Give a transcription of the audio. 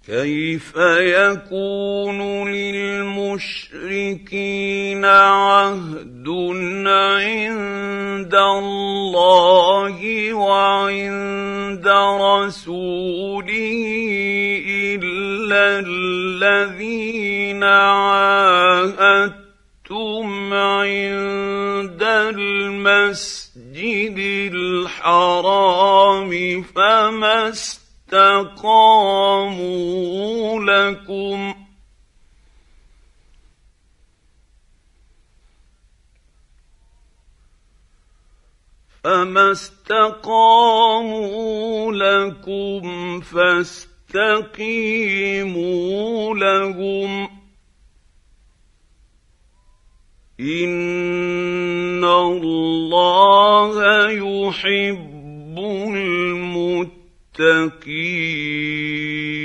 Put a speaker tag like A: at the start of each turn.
A: كيف يكون للمشركين عهد عند الله وعند رسوله إلا الذين عاهدتم عند المسجد الحرام فما استقاموا لكم فاستقيموا لهم إن الله يحب المتقين.